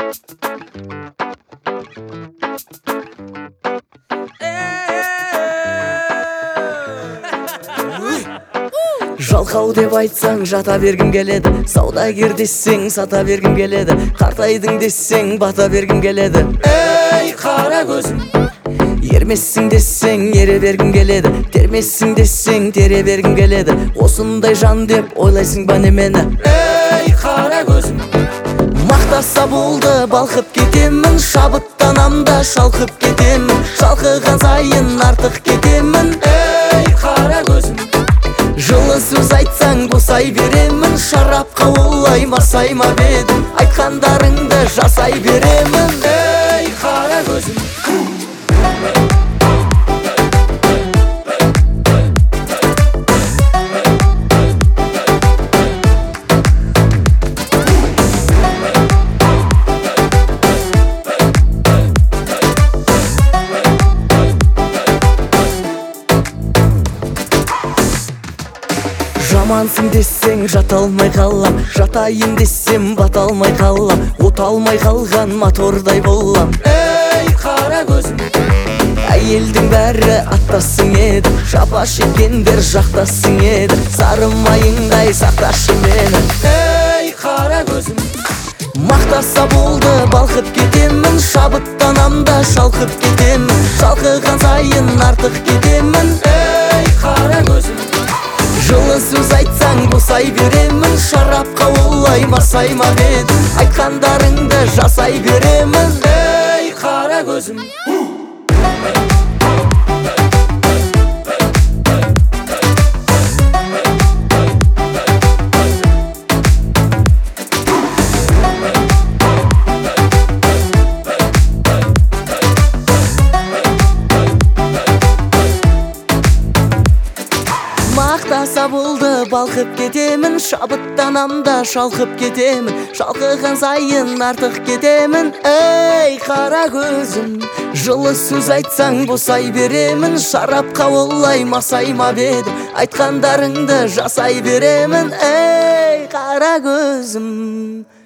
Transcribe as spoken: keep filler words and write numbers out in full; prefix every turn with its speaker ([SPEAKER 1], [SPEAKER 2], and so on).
[SPEAKER 1] Жалқау деп айтсаң жата бергім келеді, саудагер десең сата бергім келеді, қартайдың десең бата бергім келеді. Ей қара көзім, ермессің десең ере бергім келеді, термессің десең тере бергім келеді. Осындай жан деп ойлайсың ба немені? Ей қара көзім, мақтаса болды балқып кетемін, шабыттанам да шалқып кетемін, шалқыған сайын артық кетемін. Ей қара көзім, жылы сөз айтсаң босай беремін, шарапқа олай масай ма бедім, айтқандарыңды жасай беремін. Ей қара көзім, жамансың десең жата алмай қалам, жатайын десем бата алмай қалам, от алмай қалған мотордай болам. Ей қара көзім, әйелдің бәрі аттасың еді, жапа шеккендер жақтасың еді, сары майыңдай сақташы мені. Ей қара көзім, мақтаса болды балқып кетемін, шабыттанам да шалқып кетемін, шалқыған сайын артық кетемін. Ей қара көзім, жылы сөз айтсаң босай беремін, шарапқа олай масай ма бедім, айтқандарыңды жасай беремін. Ей қара көзім, мақтаса болды балқып кетемін, шабыттанам да шалқып кетемін, шалқыған сайын артық кетемін. Ей қара көзім, жылы сөз айтсаң босай беремін, шарапқа олай масай ма бедім, айтқандарыңды жасай беремін. Ей қара көзім.